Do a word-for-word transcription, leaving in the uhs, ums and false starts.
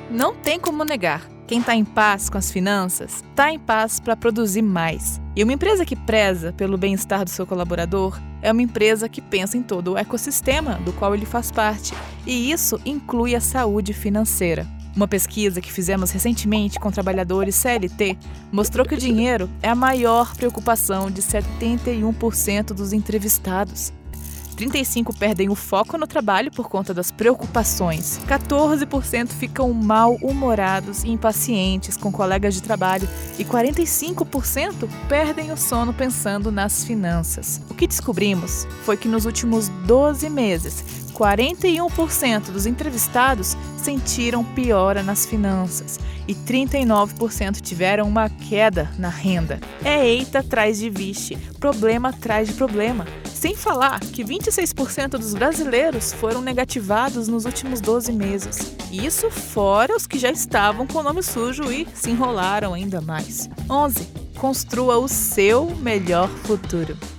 Não tem como negar. Quem está em paz com as finanças, está em paz para produzir mais. E uma empresa que preza pelo bem-estar do seu colaborador é uma empresa que pensa em todo o ecossistema do qual ele faz parte. E isso inclui a saúde financeira. Uma pesquisa que fizemos recentemente com trabalhadores C L T mostrou que o dinheiro é a maior preocupação de setenta e um por cento dos entrevistados. trinta e cinco por cento perdem o foco no trabalho por conta das preocupações. quatorze por cento ficam mal-humorados e impacientes com colegas de trabalho e quarenta e cinco por cento perdem o sono pensando nas finanças. O que descobrimos foi que nos últimos doze meses, quarenta e um por cento dos entrevistados sentiram piora nas finanças e trinta e nove por cento tiveram uma queda na renda. É eita atrás de vixe, problema atrás de problema. Sem falar que vinte e seis por cento dos brasileiros foram negativados nos últimos doze meses. Isso fora os que já estavam com o nome sujo e se enrolaram ainda mais. onze. Construa o seu melhor futuro.